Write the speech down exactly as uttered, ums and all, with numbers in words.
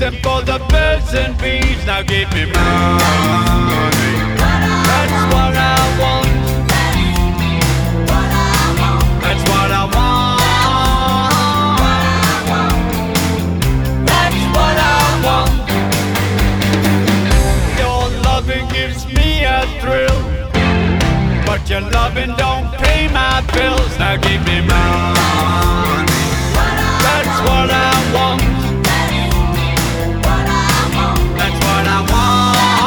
them for the birds and bees. Now give me money. That's what I want. That's what I want. That's what I want. Your loving gives me a thrill, but your loving don't pay my bill.